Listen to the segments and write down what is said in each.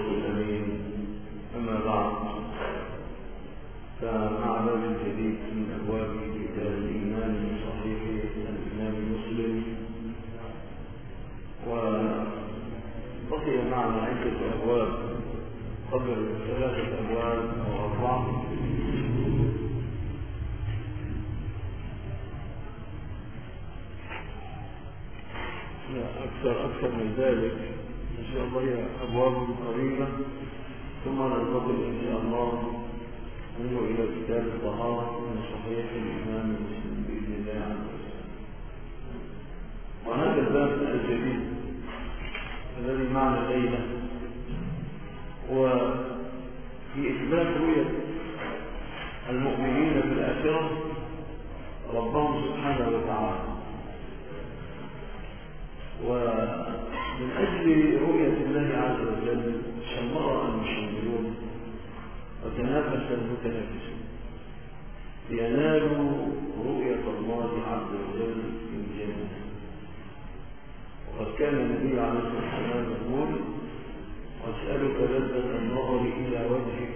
الأمين. أما بعد، فمع باب جديد من أبواب كتاب الإيمان صحيح الإمام مسلم، وبقي معنا عدة أبواب قبل 3 أبواب أو 4 أكثر من ذلك إن شاء الله. هي أبواب قريبة، ثم ننتقل إن شاء الله منه إلى كتاب الطهارة من صحيح الإمام مسلم بإذن الله عز وجل. وهذا الباب الجديد الذي معنا الليلة وفي إثبات رؤية المؤمنين في الآخرة ربهم سبحانه وتعالى. ومن أجل رؤية الله عز وجل شمر المشمرون وتنافس المتنافسون لينالوا رؤية الله عز وجل في الجنة. وقد كان النبي عليه الصلاة والسلام يقول: واسألك لذة النظر إلى وجهك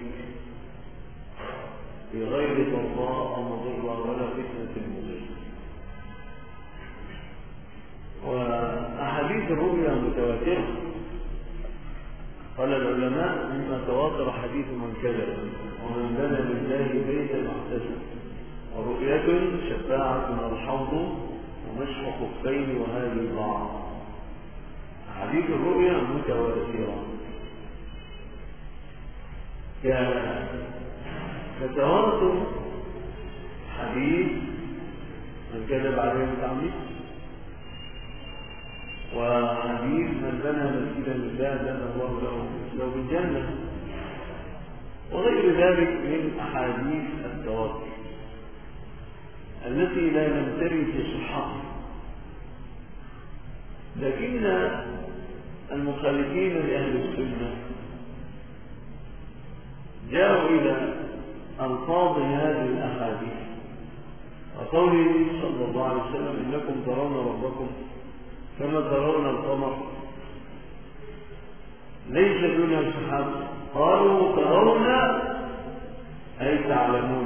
بغير ضراء مضرة ولا فتنة مضرة. وأحاديث الرؤيا متواترة. قال العلماء: مما تواتر حديث من كذب ومن بنى لله بيتا احتسب، ورؤية شفاعة الحوض ومسح خفين وهذه بعض. أحاديث الرؤيا متواترة كتواتر حديث من كذب عليه متعمد، وحديث من بنى مسجدا لله بنى الله له بالجنة، وغير ذلك من أحاديث التواتر التي لا نمتري في صحتها. لكن المخالفين لأهل السنة جاءوا إلى ألفاظ هذه الأحاديث وقوله صلى الله عليه وسلم: إنكم ترون ربكم كما ترون القمر ليس دونه سحاب. قالوا: ترون أي تعلمون،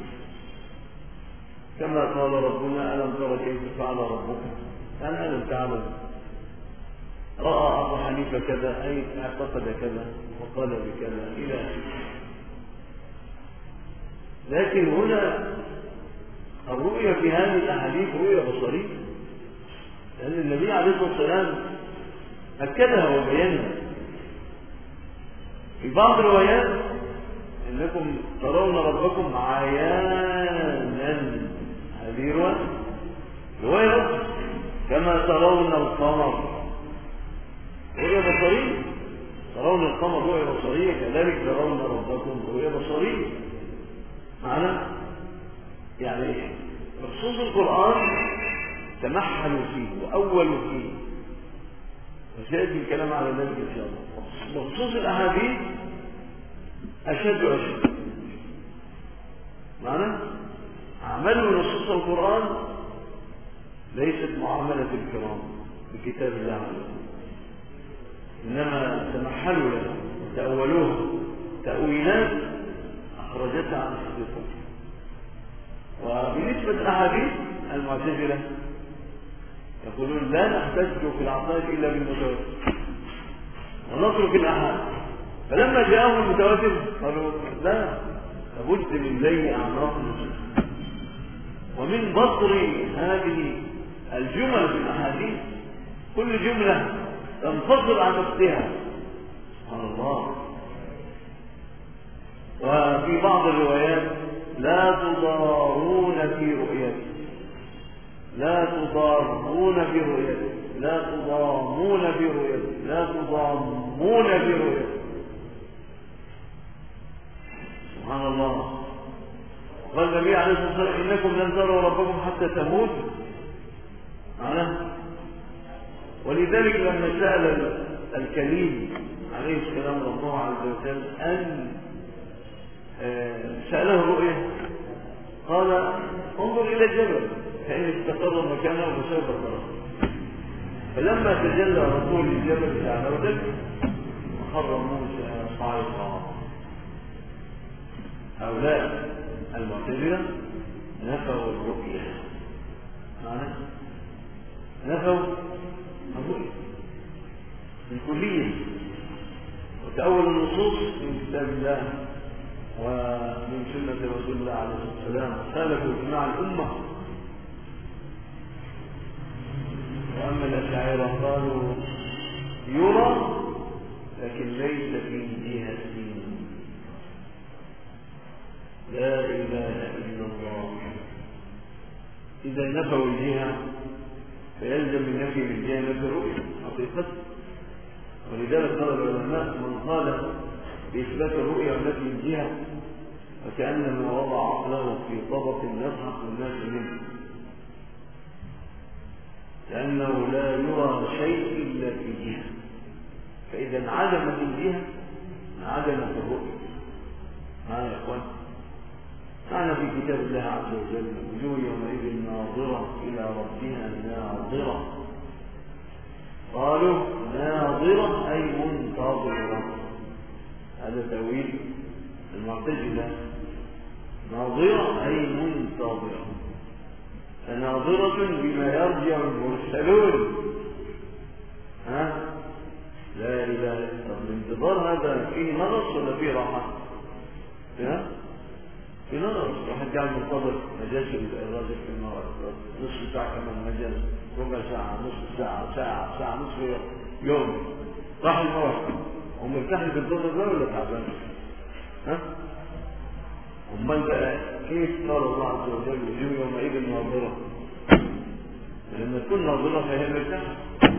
كما قال ربنا: ألم تر كيف فعل ربك؟ يعني ألم تعلم. رأى أبو حنيفة كذا أي اعتقد كذا وقال بكذا إلى آخره. لكن هنا الرؤية في هذه الأحاديث رؤية بصرية، لأن النبي عليه الصلاة والسلام أكدها وبينها في بعض الروايات: إنكم ترون ربكم عيانا. هذه رواية كما ترون القمر رؤية بصرية. ترون القمر رؤية بصرية، كذلك ترون ربكم رؤية بصرية. معنا يعني بخصوص القرآن تمحلوا فيه وأولوا فيه، وسيأتي الكلام على ذلك إن شاء الله. بخصوص الأحاديث أشد. معنى عملوا نصوص القرآن ليست معاملة الكرام بكتاب الله عز وجل، إنما تمحلوا له وتأولوه تأويلات أخرجتها عن حقيقته. وبالنسبة للأحاديث المعتزلة يقولون: لا نحتج في العقائد إلا بالمتواتر ونترك الأحاد. فلما جاءهم المتواتر قالوا: لا، لابد من لي أعناق النصوص ومن بطر هذه الجمل في الأحاديث. كل جملة تنفصل عن نفسها. سبحان الله. وفي بعض الروايات: لا تضارون في رؤيته، لا تضارون في رؤيته، لا تضامون في رؤيته، لا تضامون في رؤيته. سبحان الله. قال النبي عليه الصلاة والسلام: إنكم لن تروا ربكم حتى تموتوا. ولذلك لما سأل الكليم عليه السلام ربه عز وجل أن سأله الرؤية، قال: انظر إلى الجبل فإن استقر مكانه فسوف تراه. فلما تجلى رسول الجبل تعالى وجل فخر موسى صعقا. هؤلاء المعتزلة نفوا الرؤية، نفوا الرؤية الكلية، وتأول النصوص من كتاب الله ومن سنة رسول الله عليه الصلاة والسلام، خالفوا إجماع الأمة. وأما الأشاعرة قالوا يرى لكن ليس في جهة. لا إله إلا الله. إذا نفوا الجهة فيلزم من نفي الجهة نفي الرؤية حقيقة. ولذلك قال العلماء من قال بإثبات الرؤية ونفي الجهة فكأنما وضع عقله في طبق يضحك الناس منه، لأنه لا يرى شيء إلا في جهة. فإذا انعدمت الجهة انعدمت الرؤية. يا إخوان، معنا في كتاب الله عز وجل وجوه يومئذ ناظرة إلى ربها ناظرة. قالوا ناظرة أي منتظرة، هذا تأويل المعتزلة. ناظرة أي منتظرة، فناظرة بما يرجع المرسلون. لا إله إلا الله. الانتظار هذا فيه نقص ولا فيه راحة؟ في نظر. واحد قاعد منتظر مجالس الراجل في الموعد نصف ساعة كمان مجالس، ربع ساعة، نصف ساعة، ساعة، نصف يوم، راح الموعد ومرتاح في الانتظار ده ولا تعبان؟ أمال بقى كيف قال الله عز وجل وجوه يومئذ ناظرة؟ لما تكون ناظرة فهي مرتاحة،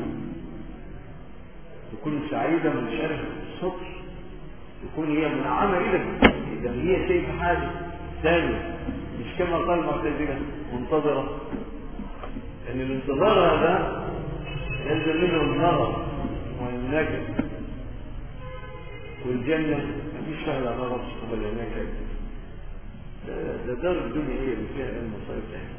تكون سعيدة من شرف الصدر، تكون هي منعمة إليك، إذا هي شايفة حاجة ثاني، مش كما قال المعتزلة منتظرة. لأن الانتظار هذا يلزم منه النظر والنجم، والجنة مفيش فيها نظر ولا نجم. ده دار الدنيا هي اللي فيها المصائب تاني.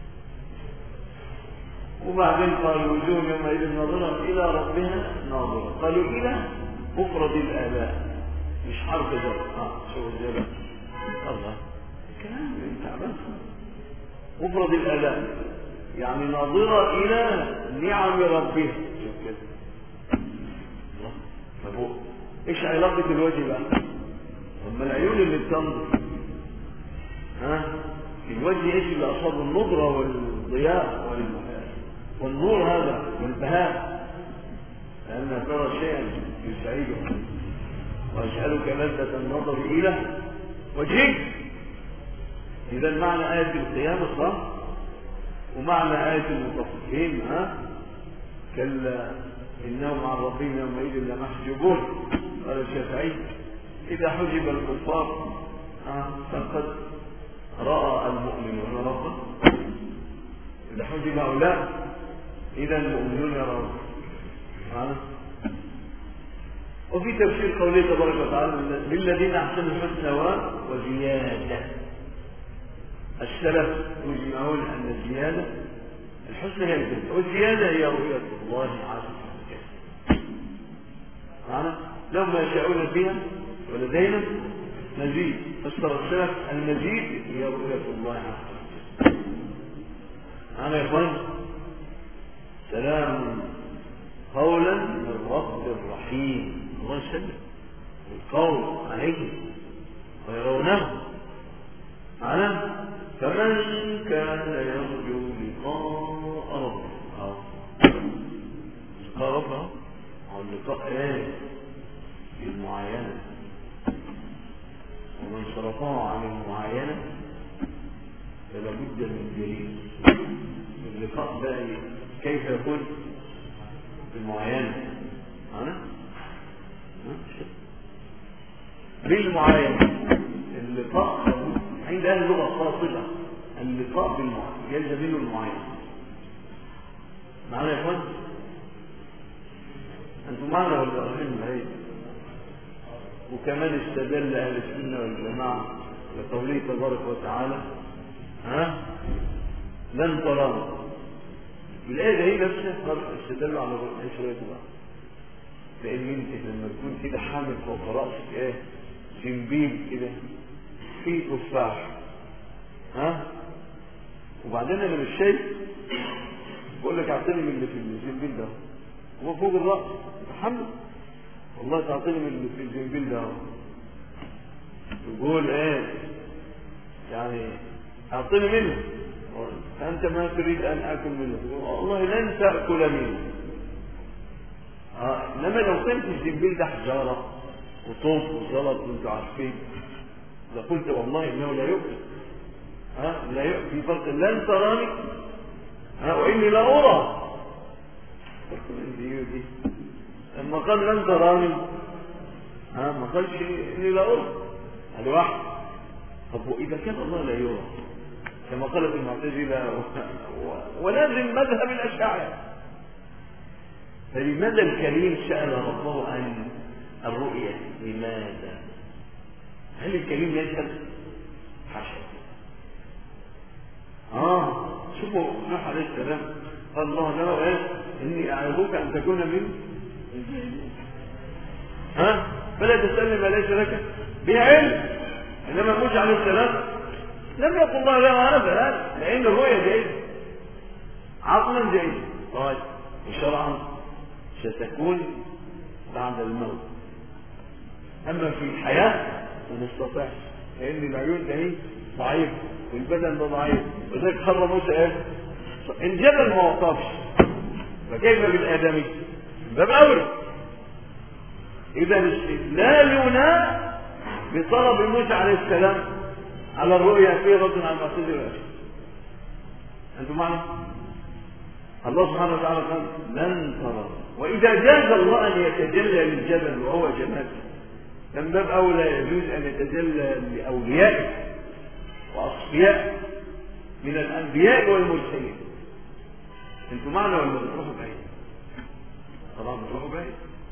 وبعدين قالوا وجوه يومئذ ناظرة إلى ربها ناظرة. قالوا إلى مفرد الآلاء مش حرف جر. شو الجر الله كلام تعبان. مفرد الآلاء يعني ناظرة إلى نعم ربها. شوف كده الله. ايش علاقة الوجه بقى؟ اما العيون اللي بتنظر الوجه ايش اللي اصاب النضرة والضياء والنور هذا والبهاء، لأنها ترى شيئا يسعدها. وأسألك لذة النظر إلى وجهك. إذا معنى آية القيامة صح، ومعنى آية المطففين كلا إنهم عن ربهم يومئذ لمحجوبون. قال الشافعي إذا حجب الكفار فقد رأى المؤمنون ربه. إذا حجب هؤلاء إذا المؤمنون يرون. وفي تفسير قوله تبارك وتعالى للذين أحسنوا الحسنى وزيادة. السلف يجمعون أن الزيادة الحسنى هي الجنة، والزيادة هي رؤية الله عز وجل. لهم ما يشاءون فيها ولدينا مزيد. فسر السلف المزيد هي رؤية الله عز وجل. يا إخوان، سلام قولا من رب رحيم. الله يسلم القول عليه ويرونه. فمن كان يرجو لقاء ربه لقاء ربه أو لقاء بالمعاينة، ومن صرفه عن المعاينة فلا بد من دليل. اللقاء بقى كيف يكون بالمعاينة؟ بالمعاينة. اللقاء عند أهل اللغة خاصة اللقاء بالمعاينة يلزم منه المعاينة. معنا يا إخوان؟ أنتم معنا ولا رايحين بعيد؟ وكمان استدل أهل السنة والجماعة لقوله تبارك وتعالى لن تراني. الآية هي نفسها استدلوا على الرؤية. لان انت لما تكون كده حامل فوق راسك ايه زنبيل كده فيه تفاح، ها، وبعدين انا مش شايف، بقول لك اعطيني من اللي في الزنبيل ده، هو فوق الراس متحمل، والله تعطيني من اللي في الزنبيل ده، يقول ايه يعني اعطيني منه، انت ما تريد ان اكل منه، والله لن تاكل منه. انما لو كنت الزنبيل ده حجاره وطوب وزلط وانتوا عارفين لقلت والله انه لا يؤكل، لا يؤكل في فرق لن تراني واني لا ارى. لما قال لن تراني ما قالش اني لا ارى، هذا واحد. طب واذا كان الله لا يرى كما قالت المعتزله ولازم مذهب الاشاعره، فلماذا الكريم سأل ربه عن الرؤية؟ لماذا؟ هل الكريم يسأل؟ حاشا. شوفوا نوح عليه السلام قال الله له ايه؟ اني اعظك ان تكون من الجاهلين، فلا تسألني ما ليس لك به علم. انما موسى عليه السلام لم يقل الله له هذا، لان الرؤية جيدة عقلا جيد، طيب وشرعا ستكون بعد الموت. اما في الحياة ما نستطيعش، لان العيون ده ضعيف والبدن ده ضعيف، وذلك خر موسى ايه؟ الجبل ما وقفش، فكيف بالادمي؟ باب اولى. اذا استدلالنا بطلب موسى عليه السلام على الرؤيا فيه رد على المعتزله. انتم معنا؟ الله سبحانه وتعالى قال لن ترى، واذا جاز الله ان يتجلى للجبل وهو جمال، من باب اولى يجوز ان يتجلى لاوليائه واصفيائه من الانبياء والمرسلين. انتم معنا ولا بتروحوا بعيد؟ طبعا بتروحوا بعيد.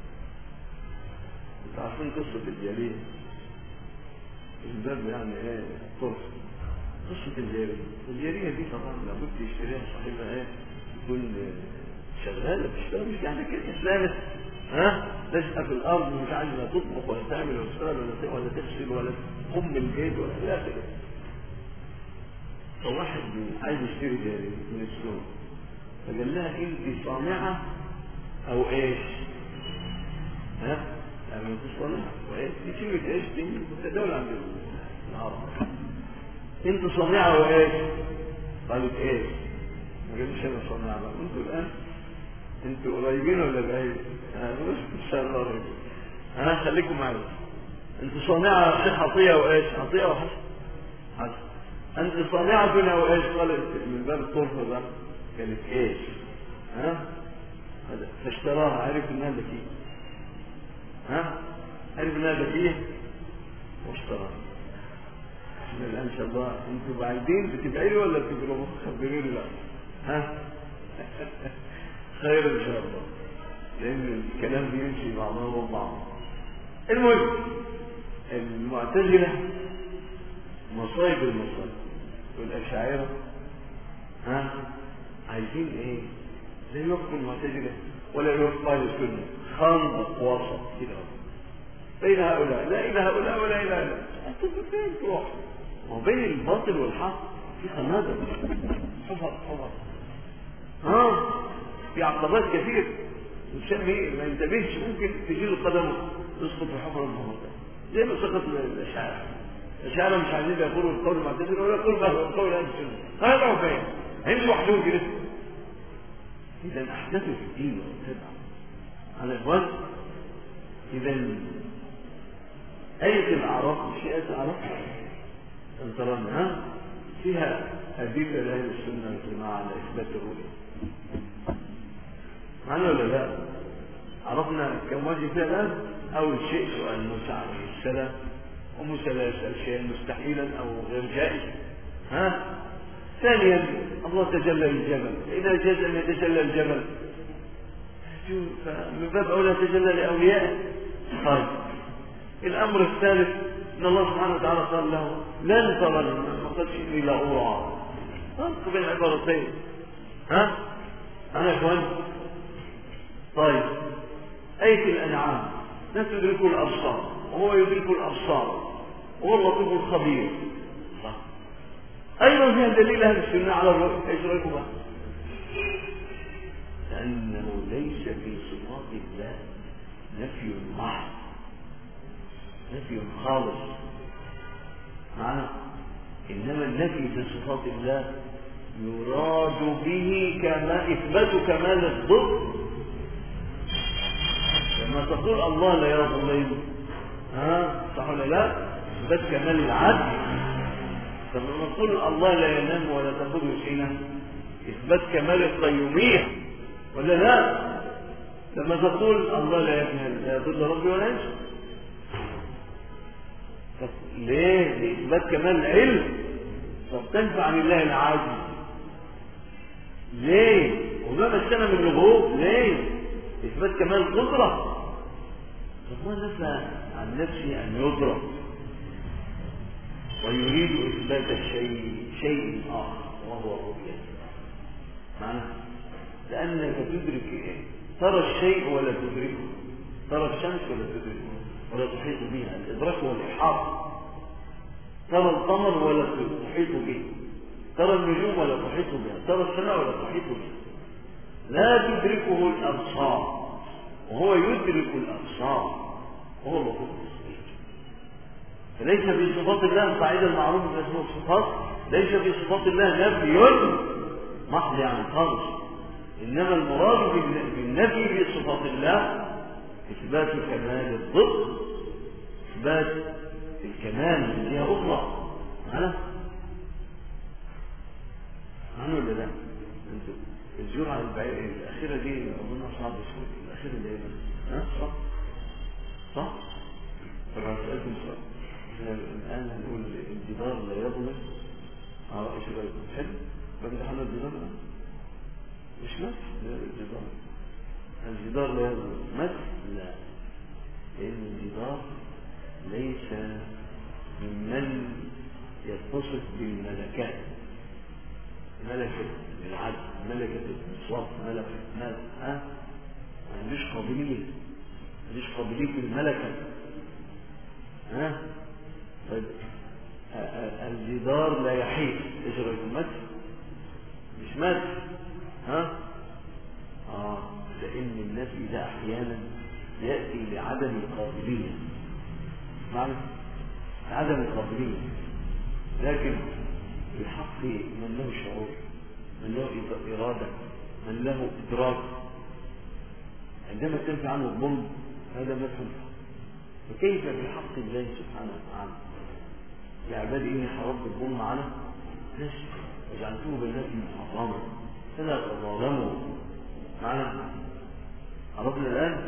انتوا عارفين قصه الجاريه، الباب يعني ايه طرف قصه الجاريه دي طبعا لابد يشتريها صاحبها ايه تكون شغاله بتشتغل، مش يعني كده اسلامت تشقى في الارض ومش عايزه تطبخ ولا تعمل ولا تشتغل ولا تغسل ولا تقوم البيت ولا لا كده. فواحد عايز يشتري جاري من السوق، فقال لها انت صانعه او ايش؟ يعني انت صانعه وايش؟ دي كلمه ايش دي متداوله عند العرب. انت صانعه وايش؟ قالت ايش؟ ما قالش انا صانعه. انتوا الان انتوا قريبين ولا بعيد؟ بس ان شاء الله قريبين. خليكم معي. انتوا صانعه شيخ عطيه وايش؟ عطيه وحسن. انت صانعه او ايش؟ قالت من باب الطرفه ده قالت ايش؟ فاشتراها، عرف انها ذكيه، عرف انها ذكيه واشتراها. الان ان شاء الله انتوا بعيدين بتبعي لي ولا بتقربوا؟ خبروني بقى. خير ان شاء الله، لان الكلام بيمشي بعضه وبعض. المهم المعتزله مصايب المصايب والاشاعره عايزين ايه؟ لا يوقفوا المعتزله ولا يوقفوا اهل السنه، خندق وسط كده بين هؤلاء، لا الى هؤلاء ولا الى هؤلاء. انتوا فين تروح؟ وبين الباطل والحق في خنادق، حفر في عقبات كثير. الانسان ما ينتبهش ممكن تجيله قدمه تسقط في حفر المحيط، زي ما سقط الاشاعره مش عايزين يقولوا القول المعتزله ولا يقولوا القول اهل السنه، هيطلعوا فين؟ هيمشوا وحدهم كده. اذا احدثوا في الدين وابتدعوا على اخوان. اذا آية الأعراف مش آية الأعراف أن ترون فيها أدلة لأهل السنة والجماعة على إثبات الرؤية. معنا ولا لا؟ عرفنا كم وجه فيها الآن؟ أول شيء سؤال موسى عليه السلام، وموسى لا يسأل شيئا مستحيلا أو غير جائز. ثانيا الله تجلى للجبل، إذا جاز أن يتجلى الجبل فمن باب أولى تجلى لأوليائه. طيب الأمر الثالث أن الله سبحانه وتعالى قال له لن ترى، ما قالش إني لا أرى. فرق بين العبارتين. أنا إخوان. طيب آية الأنعام لا تدركه الأبصار وهو يدرك الأبصار وهو اللطيف الخبير. أيضا فيها دليل أهل السنة على الرؤية. إيش رأيكم بقى؟ لأنه ليس في صفات الله نفي محض، نفي خالص معنا، إنما النفي في صفات الله يراد به كما إثبات كمال الضد. لما تقول الله لا يظلم صح ولا لا؟ إثبات كمال العدل. لما تقول الله لا ينام ولا تأخذه سنة إثبات كمال القيومية ولا لا؟ لما تقول الله لا يفهم لا يضل ربي ولا ينسى، ليه؟ لإثبات كمال العلم. طب تنفع عن الله العاجز ليه؟ وما مسنا من الغروب ليه؟ إثبات كمال القدرة. طب ما نفى عن نفسه أن يضرب ويريد إثبات شيء آخر وهو الرؤية. معنى لأنك تدرك إيه؟ ترى الشيء ولا تدركه، ترى الشمس ولا تدركه ولا تحيط بها، الإدراك هو الإحاطة. ترى القمر ولا تحيط به، ترى النجوم ولا تحيط بها، ترى السماء ولا تحيط بها. لا تدركه الأبصار وهو يدرك الأبصار وهو اللطيف الخبير. فليس في صفات الله القاعدة المعروفة في اسمه الصفات، ليس في صفات الله نفي محض عن خالص، إنما المراد بالنفي في صفات الله إثبات كمال الضد، إثبات الكمال اللي فيها أخرى. معنا ولا لا؟ انتوا الجرعة الأخيرة دي أظنها صعبة شوية. الأخيرة اللي هي صح؟ طب هسألكم سؤال. الآن هنقول الجدار لا يظلم. إيش رأيكم؟ حلو؟ بدي حل الجدار مش مثل الجدار لا يظلم مثل، لا، لأن الجدار ليس ممن يتصف بالملكات، ملكة العدل، ملكة الإنصاف، ملكة المال، ما عندوش قابلية الملكة. طيب الجدار لا يحيط. ايش رايكم؟ مثل مش مثل. لأن النفي ده أحيانا يأتي لعدم القابلية، معنى عدم القابلية، لكن الحق من له شعور، من له إرادة، من له إدراك، عندما تنفي عنه الظلم هذا مفهوم. فكيف في حق الله سبحانه وتعالى؟ يا عبادي إني حرمت الظلم على نفسي وجعلته بينكم محرما فلا تظالموا. معنا عرفنا الآن.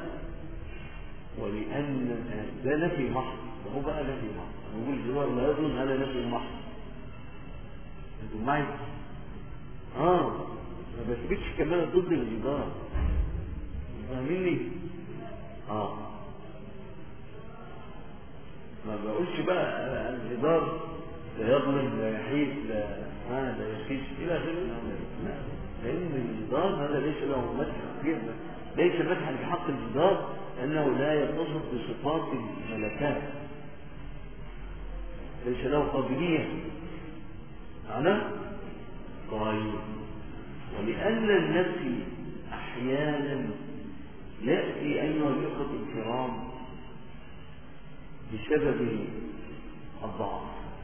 ولأن ده نفي محض، وهو بقى نفي محض. نقول الجوار لا يظلم هذا نفي محض. انتم معي؟ ما بثبتش كمان ضد الجدار، فاهميني؟ ما بقولش بقى الجدار لا يظلم لا يحيط لا يخيش الى غيره. لان الجدار هذا ليس له مدح كبير، ليس مدحا بحق الجدار، لانه لا يتصف بصفات الملكات، ليس له قابليه. أنا طيب. ولأن النفي أحيانا يأتي أيها الإخوة الكرام بسبب الضعف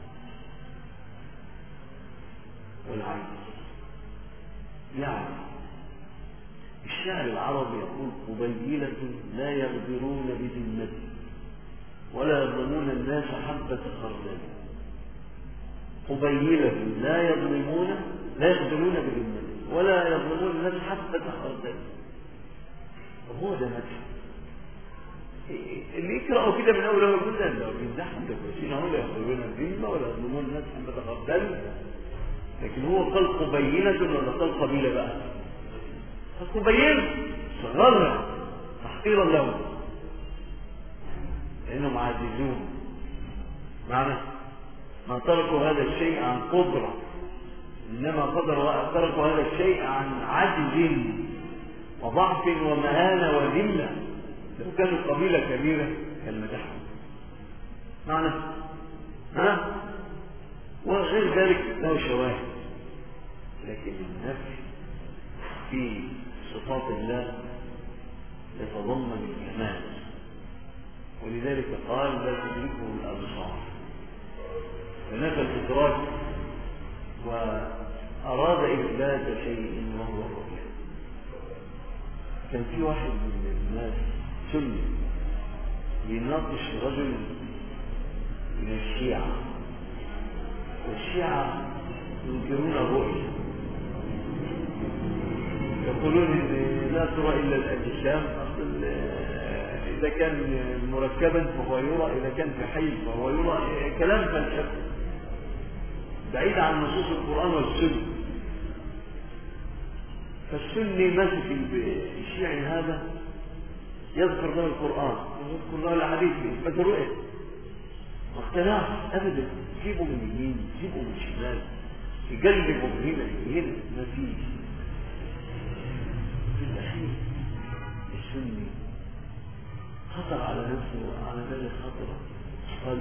والعجز. يعني الشاعر العربي يقول قبيلة لا يغدرون بذمته ولا يظلمون الناس حبة خردل. قبيلة لا يغدرون بذمته ولا يظلمون الناس حبة خردل. وهو ده مدح. اللي يقرأوا كده من أول يقول ده لو بيمدحهم ده كويسين هم لا يغدرون الذمة ولا يظلمون الناس حبة خردل. لكن هو قال قبيلة ولا قال قبيلة بقى؟ قبيلة صغرها تحقيرا لهم لأنهم عاجزون. معنى ما تركوا هذا الشيء عن قدرة، إنما تركوا هذا الشيء عن عجز وضعف ومهانة وذلة. لو كانوا قبيلة كبيرة كان مدحهم معنى وغير ذلك له شواهد. لكن النفي في صفات الله يتضمن الكمال، ولذلك قال لا تدركه الأبصار، فنفى الإدراك وأراد إثبات شيء وهو الرؤية. كان في واحد من الناس سني يناقش رجل من الشيعة، والشيعة ينكرون الرؤية، يقولون إن لا ترى إلا الأجسام، أصل إذا كان مركبا فهو يرى، إذا كان في حي فهو يرى، كلام فلسفي بعيد عن نصوص القرآن والسنة. فالسني ماسك الشيعي هذا يذكر له القرآن ويذكر له الحديث بس الرؤية ما اقتنعش أبدا، جيبوا من اليمين جيبوا من الشمال يقلبوا هنا ما فيش. في الأخير السني خطر على نفسه وعلى ذلك خطر، قال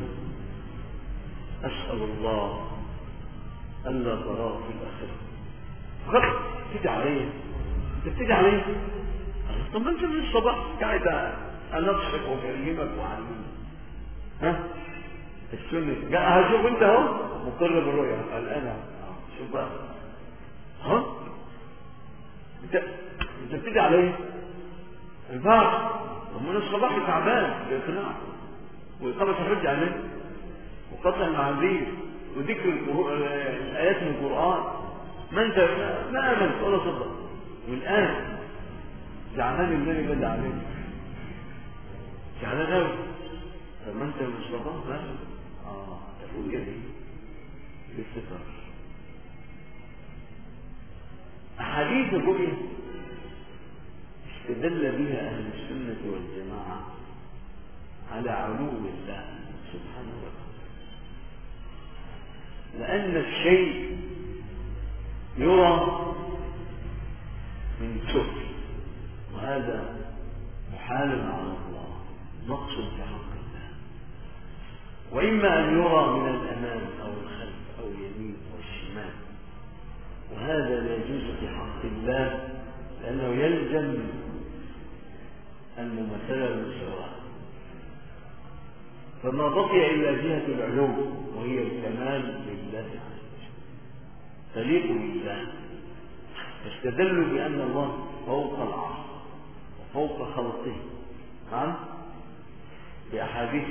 أسأل الله ألا تراه في الآخرة. فقط تدعي عليه، تبتدي عليه، طب انت من الصباح قاعد انصحك واكلمك وعلمك السنة هشوف انت اهو مقر بالرؤية. قال انا شوف بقى انت بتبتدي عليه البعض ومن الصباح تعبان باقناع وإقامة الحج عليه وقطع المعاذير وذكر الآيات من القرآن، ما انت ما آمنت ولا صدق، والآن زعلان الذي بدأ عليه، زعلان قوي. طب ما انت مش صدق بقى تقول ايه بالستر. أحاديث الرؤية استدل بها أهل السنة والجماعة على علو الله سبحانه وتعالى، لأن الشيء يرى من سفل، وهذا محال على الله، نقص في حق الله، وإما أن يرى من الأمام أو الخلف أو اليمين والشمال، وهذا لا يجوز في حق الله لأنه يلزم المماثلة والمساواة، فما بقي إلا جهة العلو وهي الكمال لله عز وجل تليق بالله. استدلوا بأن الله فوق العرش وفوق خلقه بأحاديث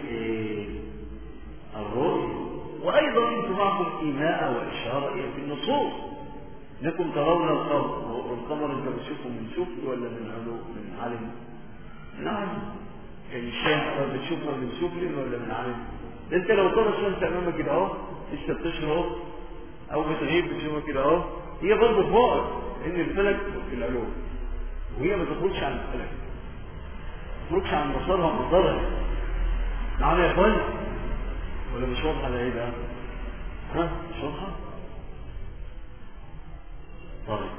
الرؤيا، وأيضا أنتم معكم إيماء وإشارة في النصوص، انكم ترون القمر، والقمر انت بتشوفه من سفل ولا من علو من علم؟ نعم الشمس بتشوفها من سفل ولا من علم؟ انت لو ترى الشمس امامك كده اهو لسه بتشرق او بتغيب بتشوفها كده اهو، هي برضه فوق ان الفلك في العلو، وهي ما تخرجش عن الفلك، ما تخرجش عن مسارها ومقدارها. معنا يا اخوان ولا مش واضحه على ايه بقى؟ مش واضحه؟ طيب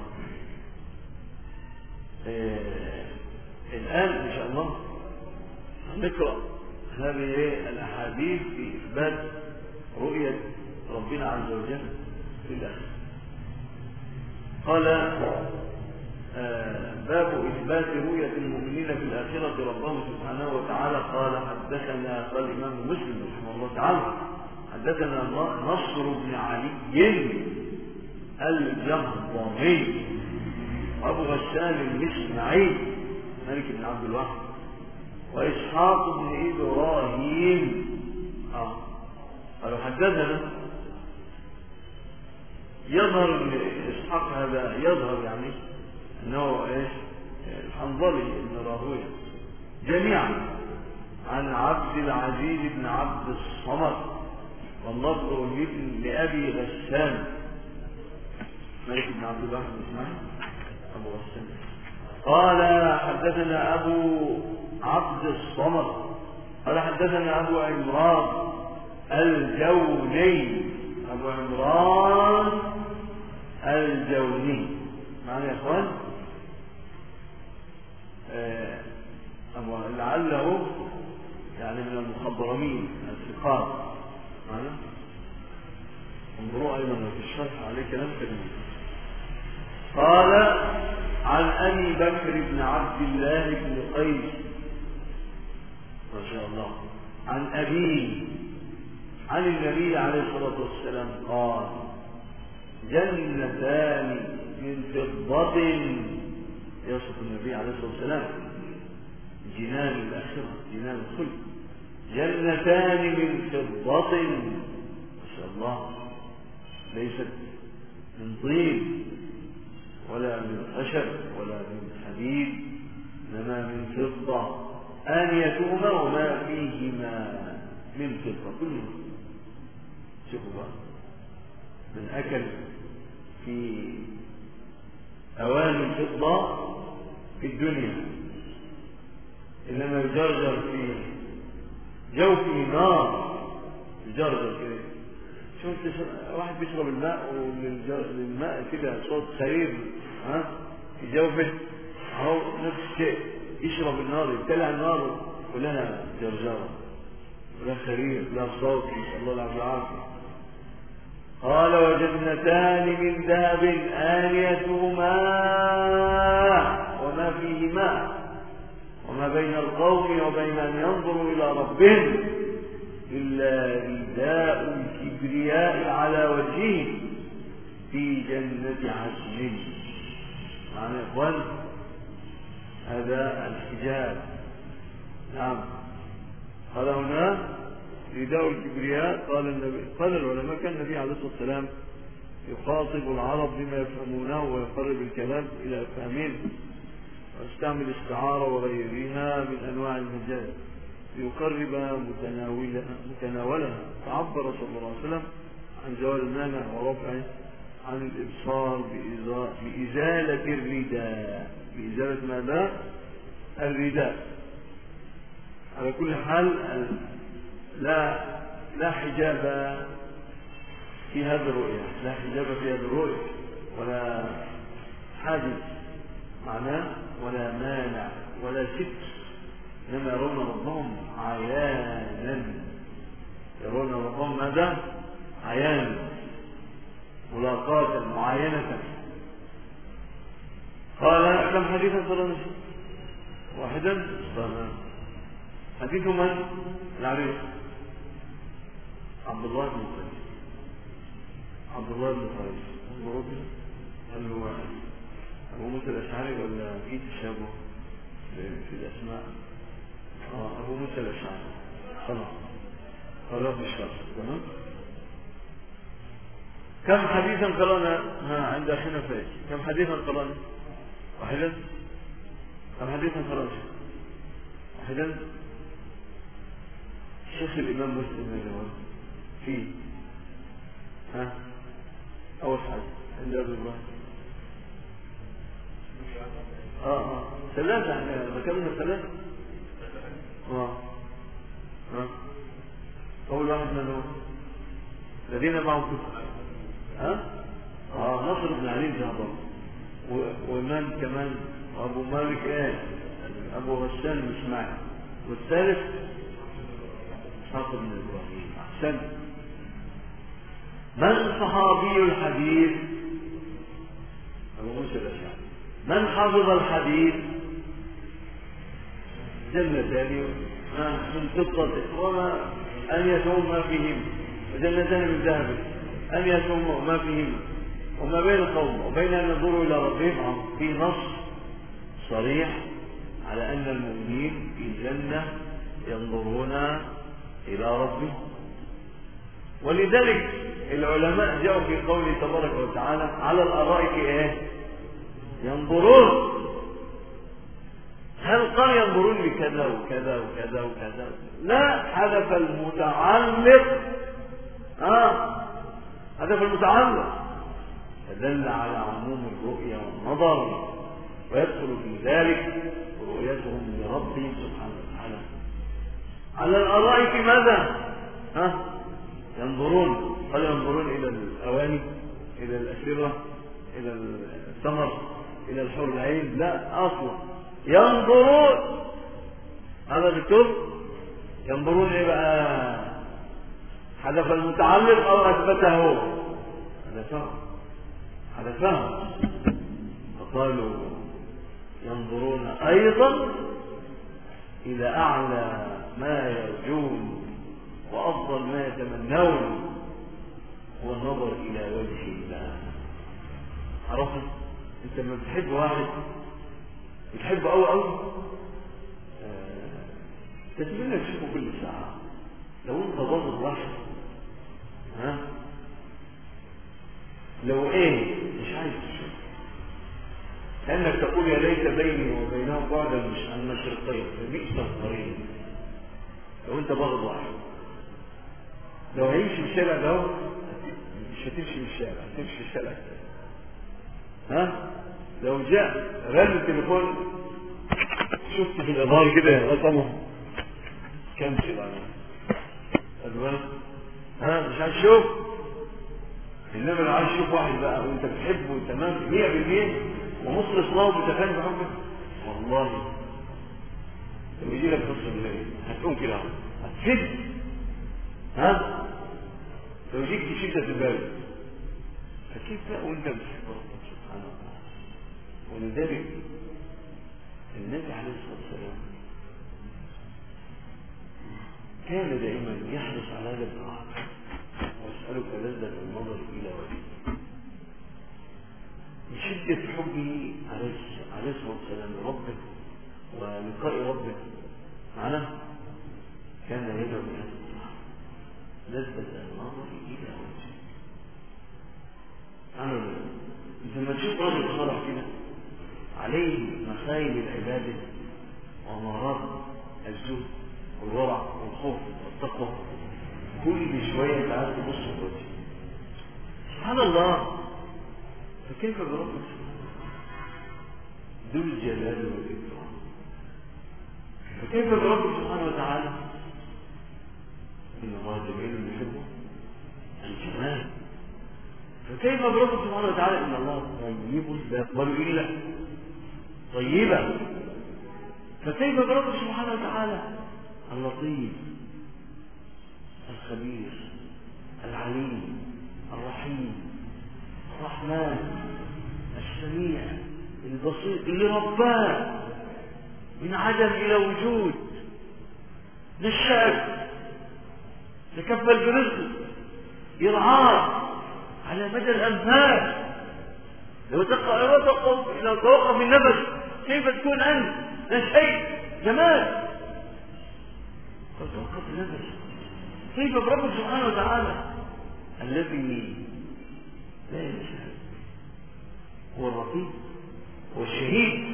الآن إن شاء الله هنقرأ هذه الأحاديث في إثبات رؤية ربنا عز وجل في الآخرة. قال باب إثبات رؤية المؤمنين في الآخرة ربهم سبحانه وتعالى. قال الإمام مسلم رحمه الله تعالى حدثنا نصر بن علي الجهضمي أبو غسان المسمعي مالك بن عبد الوهاب، وإسحاق بن إبراهيم قالوا حدثنا. يظهر ان إسحاق هذا يظهر يعني أنه الحنظلي بن راهويه جميعا عن عبد العزيز بن عبد الصمد، واللفظ لأبي غسان مالك بن عبد الوهاب المسمعي أبو غسان. قال حدثنا أبو عبد الصمد قال حدثنا أبو عمران الجوني، أبو عمران الجوني معنا يا إخوان. لعله يعني من المخضرمين الثقات. انظروا أيضا في الشرح عليه كلام كريم. قال عن أبي بكر بن عبد الله بن قيس ما شاء الله عن أبيه عن النبي عليه الصلاة والسلام قال جنتان من فضة، يصف النبي عليه الصلاة والسلام جنان الآخرة جنان الخلد، جنتان من فضة ما شاء الله ليست من طين ولا من خشب ولا من حديد إنما من فضة آنيتهما وما فيهما من فضة كلهم. شوفوا بقى من أكل في أواني الفضة في الدنيا إنما يجرجر في جوفه نار يجرجر كده. شوف واحد بيشرب الماء وللماء كده صوت خرير في جوفه أهو نفس الشيء، يشرب النار يبتلع النار ولها جرجرة ولا خرير لا صوت نسأل الله العافية. قال وجنتان من ذهب آنيتهما وما فيهما وما بين القوم وبين أن ينظروا إلى ربهم إلا رداء الكبرياء على وجهه في جنة عدن. معنى يا إخوان هذا الحجاب. نعم قال هنا رداء الكبرياء. قال العلماء كان النبي عليه الصلاة والسلام يخاطب العرب بما يفهمونه ويقرب الكلام إلى أفهامهم واستعمل استعارة وغيرها من أنواع المجاز ليقرب متناولها. فعبر صلى الله عليه وسلم عن زوال المانع ورفعه عن الإبصار بإزالة الرداء. بإزالة ماذا؟ الرداء. على كل حال لا حجاب في هذه الرؤية، لا حجاب في هذه الرؤية ولا حاجز معناه ولا مانع ولا ستر، إنما يرون ربهم عيانا. يرون ربهم ماذا؟ عيانا ملاقاة معاينة. قال كم حديثا صلى واحدا؟ حديث من؟ العريس عبد الله بن قيس. عبد الله بن قيس المربي هل هو أبو موسى الأشعري ولا في تشابه في الأسماء؟ أبو موسى الأشعري خلاص خلاص الشرط. تمام. كم حديثا قرأنا عند أخينا فايز؟ كم حديثا قرأنا؟ واحدا. كم حديثا قرأنا؟ واحدا. شيخ الإمام مسلم فيه أول حاجة عند أبي إبراهيم ثلاثة. ذكرنا ثلاثة. أول واحد من هو الذين معهم كتب نصر بن علي الجعبر وإمام كمان أبو مالك أبو غسان الإسماعيلي والثالث إسحاق بن إبراهيم. أحسن. من صحابي الحديث؟ أبو موسى الأشعري. من حفظ الحديث؟ جنتان من فضة وما أنيتهم ما فيهم، وجنتان من ذهب أنيتهم ما فيهم وما بين القوم وبين أن ينظروا إلى ربهم. في نص صريح على أن المؤمنين في الجنة ينظرون إلى ربهم. ولذلك العلماء جاءوا في قوله تبارك وتعالى على الأرائك ينظرون. هل قال ينظرون لكذا وكذا وكذا وكذا؟ لا، حذف المتعلق. حذف المتعلق فدل على عموم الرؤية والنظر، ويدخل في ذلك رؤيتهم لربهم سبحانه وتعالى. على الأرائك ماذا؟ ينظرون. قال ينظرون إلى الأواني، إلى الأسرة، إلى الثمر، إلى الحور العين؟ لا، أصلا ينظرون هذا دكتور. ينظرون ايه بقى؟ حذف المتعلق او اثبته؟ حذفه. فقالوا ينظرون ايضا الى اعلى ما يرجون وافضل ما يتمنون هو النظر الى وجه الله. عرفت؟ انت لما بتحب واحد بتحبه قوي قوي، تتمنى تشوفه كل ساعه. لو انت بغض واحد، لو ايه مش عايز تشوفه، لانك تقول يا ليت بيني وبينه بعدا مش عن مشرقين فبئس القرين. لو انت بغض واحد، لو هيمشي في الشارع ده مش هتمشي في الشارع، هتمشي في الشارع. لو جاء رن التليفون شفت في الاظهار كده رقمه كم كده الوان، مش عايز تشوف. انما لو عايز تشوف واحد بقى وانت بتحبه تمام 100% ومخلص له ومتفاهم بحبه، والله لو يجي لك نص الليل هتقوم كده هتفد. لو يجيك شدة البارد، فكيف بقى وانت بتحب ربك سبحانه وتعالى؟ ولذلك النبي عليه الصلاة والسلام كان دائما يحرص على هذا الدعاء: واسألك لذة النظر إلى وجهك. بشدة حبه عليه الصلاة والسلام لربه ولقاء ربه معنا كان يدعو بهذا الدعاء: لذة النظر إلى وجهك. انت لما تشوف راجل صالح كده عليه مخايل العبادة وأمارات الزهد والورع والخوف والتقوى، كل شوية تعال تبص في وجهه سبحان الله. فكيف بربك ذو الجلال والإكرام؟ فكيف بربك سبحانه وتعالى؟ إن الله جميل يحبه الجمال. فكيف بربك سبحانه وتعالى؟ إن الله طيب لا يقبل إلا طيبا. فكيف بربك سبحانه وتعالى؟ اللطيف الخبير العليم الرحيم الرحمن السميع البصير، اللي رباه من عدم إلى وجود، نشأك تكفل برزقه، يرعاك على مدى الأنفاس. لو توقف النفس كيف تكون أنت؟ لا شيء جمال. لو توقف النفس كيف بربك سبحانه وتعالى الذي لا يشهد، هو الرقيب، هو الشهيد،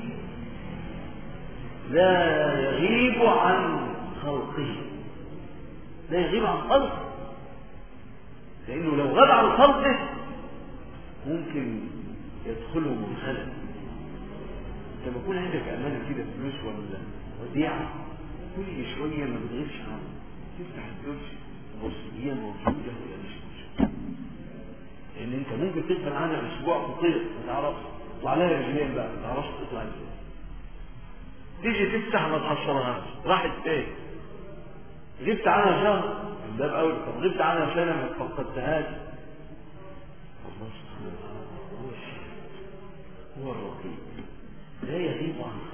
لا يغيب عن خلقه، لا يغيب عن خلقه، لأنه لو غاب عن خلقه ممكن يدخله من خلقه. لما يكون عندك أمانة كده فلوس ولا وديعة، كل شوية ما بتغيبش عنه، تفتح الدرج تبص هي موجودة ولا مش موجودة، لأن أنت ممكن تدخل عنها أسبوع تطير ما تعرفش، تطلع لها رجلين بقى ما تعرفش تطلع ازاي، تيجي تفتح ما تحصلهاش، راحت فين؟ غبت عنها شهر من باب أول، طب غبت عنها سنة ما فقدتهاش. الله سبحانه وتعالى هو الرقيب، لا يغيب عنه،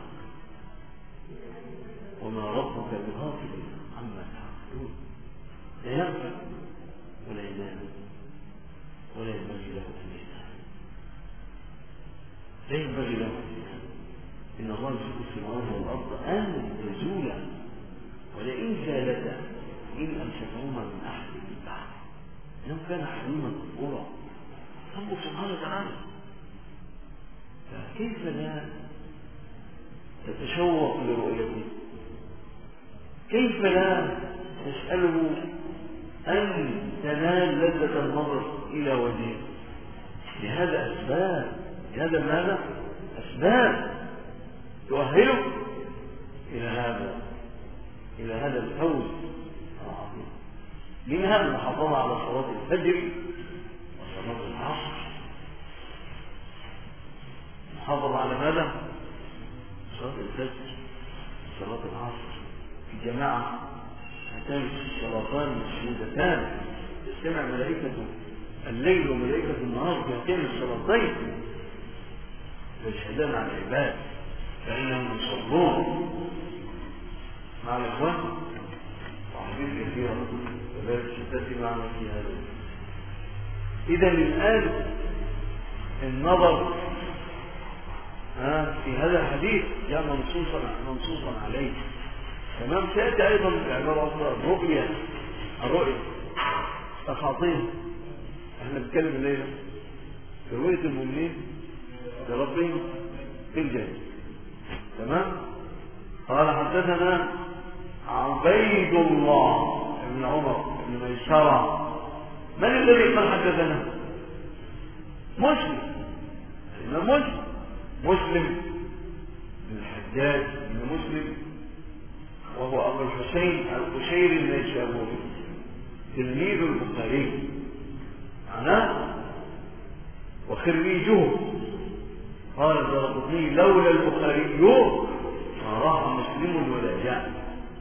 وما ربك بغافل عما تعملون. لا يغفل ولا ينام ولا ينبغي له ان ينام، لا ينبغي له ان ينام. ان الله يمسك السماوات والارض ان تزولا ولئن زالتا ان امسكهما من احد من بعد انه كان حليما غفورا. ربك سبحانه وتعالى، فكيف لا تتشوق لرؤيته؟ كيف لا تسأله أن تنال لذة النظر إلى وجهه؟ لهذا أسباب، لهذا ماذا؟ أسباب تؤهله إلى هذا الفوز العظيم. منها المحافظة على صلاة الفجر وصلاة العصر. محافظة على ماذا؟ صلاة الفجر وصلاة العصر. جماعة هاتان الصلاتان مشهودتان تجتمع ملائكة الليل وملائكة النهار في هاتين الصلاتين ويشهدان على العباد فإنهم يصلون مع الإخوان وحديث كثيرة وذلك ستأتي معنا في هذا. إذا الآن النظر في هذا الحديث جاء منصوصا عليه. تمام. سيأتي أيضا العبارة الرؤية تخاطيب. احنا بنتكلم الليلة في رؤية المؤمنين لربهم في الجنة. تمام. قال حدثنا عبيد الله بن عمر بن ميسرة. من الذي قال حدثنا؟ مسلم. مسلم بن الحجاج بن مسلم وهو أبو الحسين القشيري النيسابوري تلميذ البخاري معناه وخريجه. قال الدارقطني لولا البخاري ما راح مسلم ولا جاء.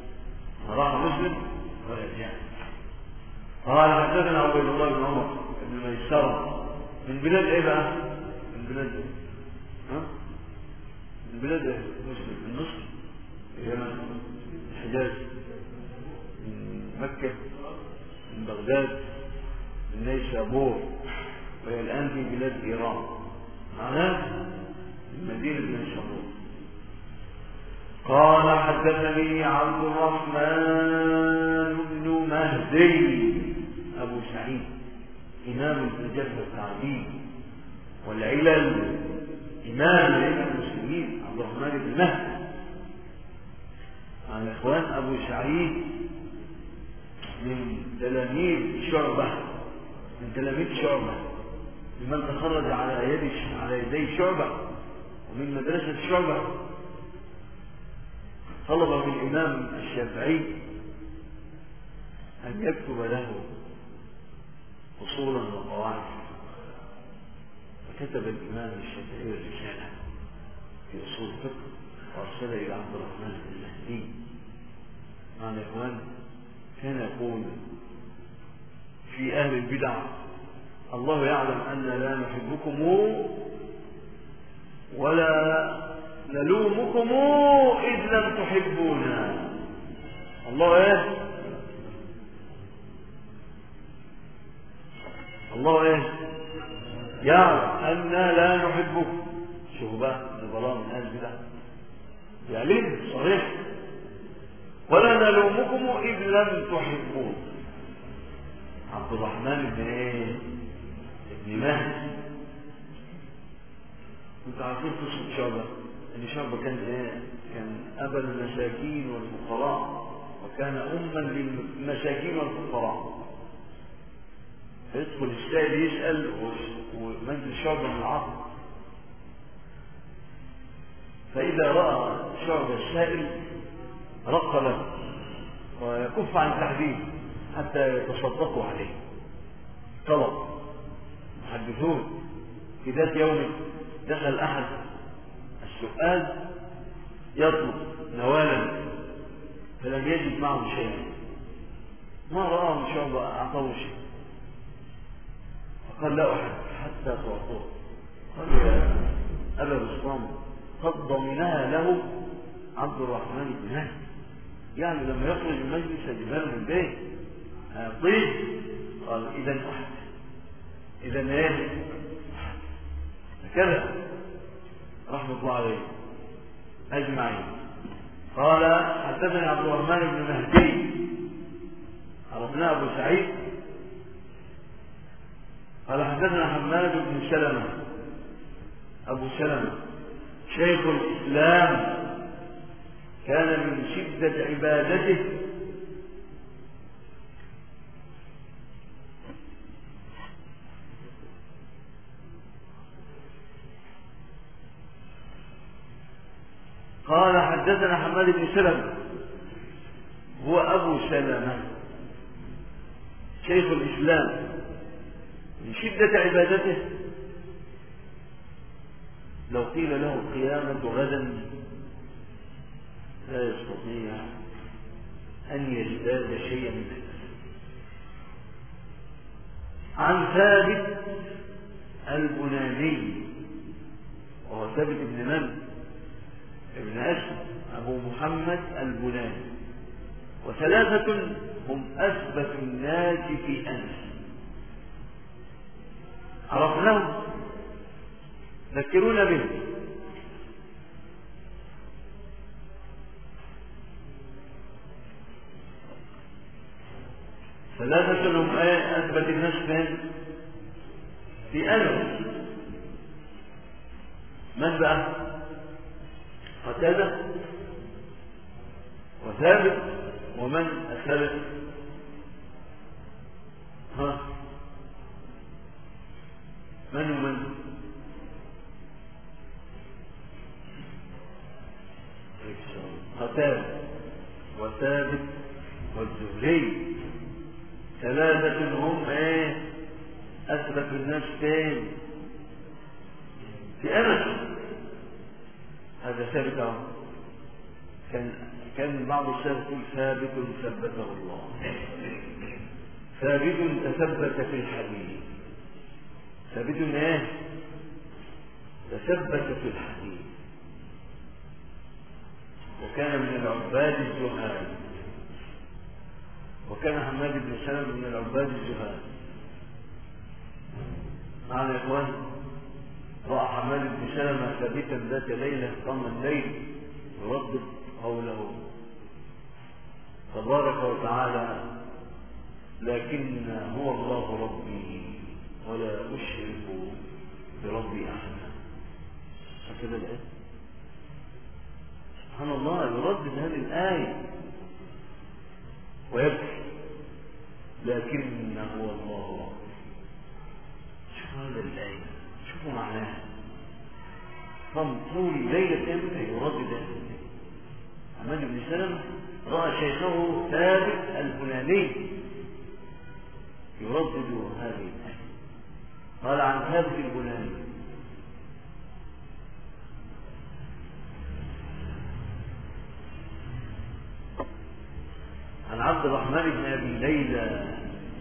قال حدثنا عبيد الله بن عمر بن ميسرة من بلاد ايه بقى؟ من بلاد مسلم من مصر اليمن الحجاز من مكة من بغداد من نيسابور وهي الآن في بلاد إيران معناه من مدينة نيسابور. قال حدثني عبد الرحمن بن مهدي أبو سعيد إمام الفجر والتعديل والعلل إمام المسلمين عبد الرحمن بن مهدي عن إخوان أبو سعيد من تلاميذ شعبة ممن تخرج على يدي شعبة ومن مدرسة شعبة. طلب من الإمام الشافعي أن يكتب له أصولا وقواعد فكتب الإمام الشافعي رسالة في أصول الفقه وأرسل إلى عبد الرحمن بن مهدي. مع الإخوان كان يقول في أهل البدع الله يعلم أن لا نحبكم ولا نلومكم إذ لم تحبونا. الله يعلم أن لا نحبكم. شوفوا بقى البراء من أهل البدع يعلم صريح ولا نلومكم إذ لم تحبون. عبد الرحمن بن مهدي. انتوا عارفين قصة شعبة ان شعبة كان أبا المساكين والفقراء وكان أما للمساكين والفقراء. يدخل السائل يسأل ومنزل شعبة من العقل فإذا رأى شعبة السائل رق له ويكف عن تحديد حتى يتصدقوا عليه. طلب محدثون في ذات يوم دخل أحد السؤال يطلب نوالا فلم يجد معه شيئا ما رآه شعبة أعطاه شيء فقال لا أحد حتى تعطوه. قال يا أبا بسطام قد ضمنها له عبد الرحمن بن مهدي يعني لما يخرج من مجلس جبال من البيت طيب. قال إذا أحد إذا كذا رحمة الله عليه أجمعين. قال حدثني عبد الرحمن بن مهدي عرفناه أبو سعيد. قال حدثنا حماد بن سلمة أبو سلمة شيخ الإسلام كان من شدة عبادته قال حدثنا حماد بن سلمة هو أبو سلمة شيخ الإسلام من شدة عبادته لو قيل له القيامة غدا لا يستطيع أن يزداد شيئا من الأسف. عن ثابت البناني، وهو ثابت ابن من؟ ابن أسد أبو محمد البناني. وثلاثة هم أثبت الناس في أنس، عرفناهم، ذكرونا به. ثلاثة هم أثبت الناس في أنس. من بقى؟ قتادة وثابت، ومن الثالث؟ من ومن؟ قتادة وثابت والزهري. ثلاثة هم أثبت الناس في أنس. هذا ثابت أهو. كان بعض السلف يقول ثابت ثبته الله، ثابت تثبت في الحديث. ثابت تثبت في الحديث، وكان من العباد الزهاد. وكان حماد بن سلمة من العباد الزهاد. معنا يا إخوان؟ رأى حماد بن سلمة ثابتا ذات ليلة قام الليل يردد قوله تبارك وتعالى: لكن هو الله ربي ولا أشرك بربي أحدا. هكذا الآية، سبحان الله، يردد هذه الآية ويبكي: لكن هو الله ربي. شوفوا هذا الآية، شوفوا معناها. طول ليلة يردد هذه الآية. حماد بن سلمة رأى شيخه ثابت البناني يردد هذه الآية. قال عن ثابت البناني: عن عبد الرحمن بن أبي ليلى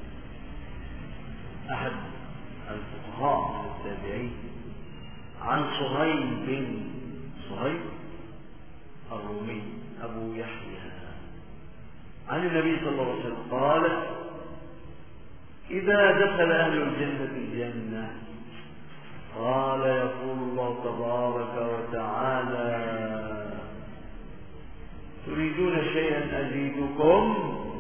أحد الفقهاء التابعين، عن صهيب بن صهيب الرومي أبو يحيى عن النبي صلى الله عليه وسلم قال: إذا دخل أهل الجنة الجنة قال يقول الله تبارك وتعالى: تريدون شيئا أزيدكم؟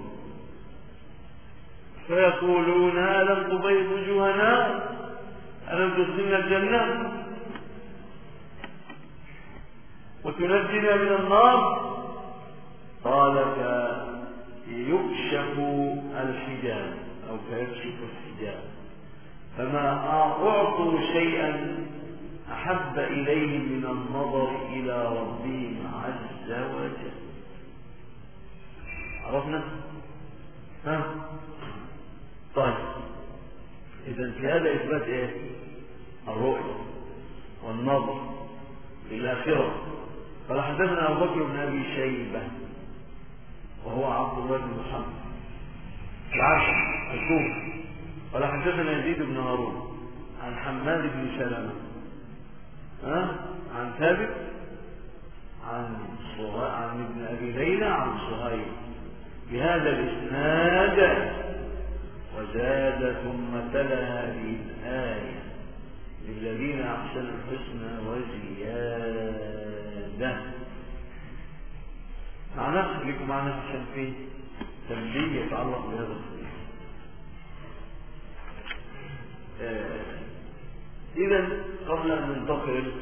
فيقولون: ألم تبيض وجوهنا؟ ألم تدخلنا الجنة وتنجنا من النار؟ قال: فيكشف الحجاب أو فيكشف الحجاب، فما أعطوا شيئا أحب إليهم من النظر إلى ربهم عز وجل. عرفنا؟ طيب، إذن في هذا إثبات الرؤية والنظر للآخرة. قال: حدثنا أبو بكر بن أبي شيبة وهو عبد الله بن محمد العاشر الكوفي. قال: حدثنا يزيد بن هارون عن حماد بن سلمة عن ثابت عن ابن أبي ليلى عن صهيب بهذا الإسناد، وزاد ثم تلا هذه الآية: للذين أحسنوا الحسنى وزيادة. معناه خليكم معنا عشان فيه تنبيه يتعلق بهذا الحديث. إذا قبل أن ننتقل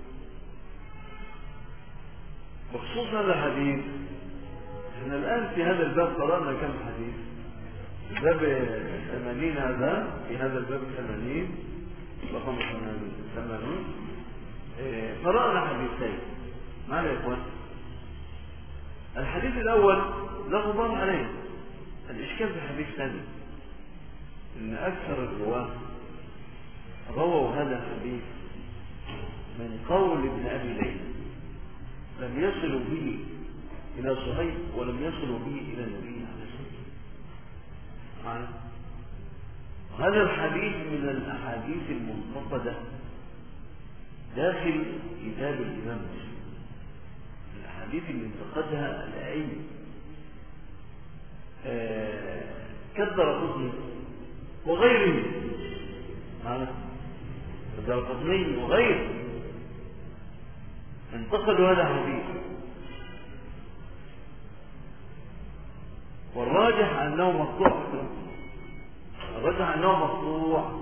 بخصوص هذا الحديث، احنا الآن في هذا الباب قرأنا كم حديث؟ الباب 80 هذا، في هذا الباب 80 رقم 80 قرأنا حديثين. معنا يا إخوان؟ الحديث الأول لا غبار عليه. الإشكال في الحديث الثاني إن أكثر الرواة رووا هذا الحديث من قول ابن أبي ليلى، لم يصلوا به إلى صهيب ولم يصلوا به إلى النبي عليه الصلاة والسلام. هذا الحديث من الأحاديث المنتقدة داخل كتاب الإمام مسلم، الأحاديث اللي انتقدها الأئمة كالدرقطني وغيره، الدرقطني وغيره انتقدوا هذا الحديث، والراجح أنه مقطوع، الراجح أنه مقطوع.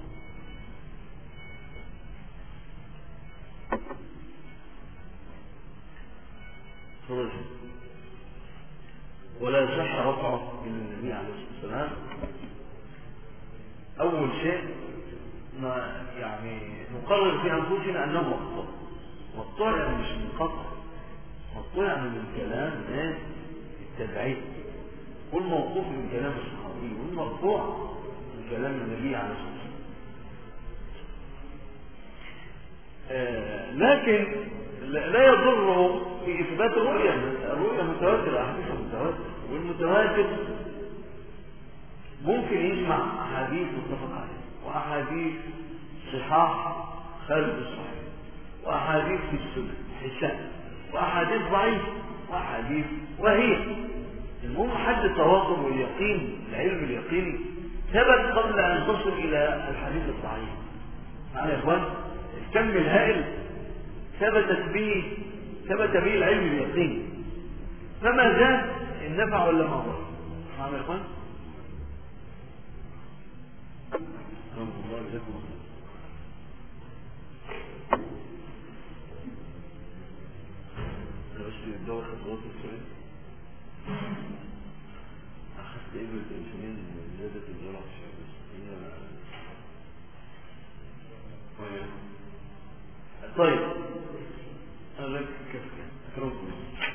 ولا يصح رفعه من النبي عليه الصلاة والسلام. أول شيء ما يعني نقرر في أنفسنا أنه مقطوع. مقطوع يعني مش منقطع، مقطوع يعني من كلام ناس التابعين، والموقوف من كلام الصحابي، والمرفوع من كلام النبي عليه الصلاة والسلام. لكن لا يضر في إثبات الرؤية متواترة، أحاديث متواترة، والمتواتر ممكن يجمع أحاديث متفق عليها، وأحاديث صحاح خارج الصحيح، وأحاديث في السنة حسان، وأحاديث ضعيفة، وأحاديث وهي المهم حد التواصل واليقين، العلم اليقيني ثبت قبل أن تصل إلى الحديث الضعيف. معنى يا إخوان الكم الهائل ثبت به العلم اليقيني، فما زاد النفع ولا ما ضر. معنى يا إخوان الله جزاكم الله. أنا بس الدور خطوات السؤال أخذت إبرة الإنسانين من زيادة الجرع في هي طيب أنا لك كيف أكرمكم.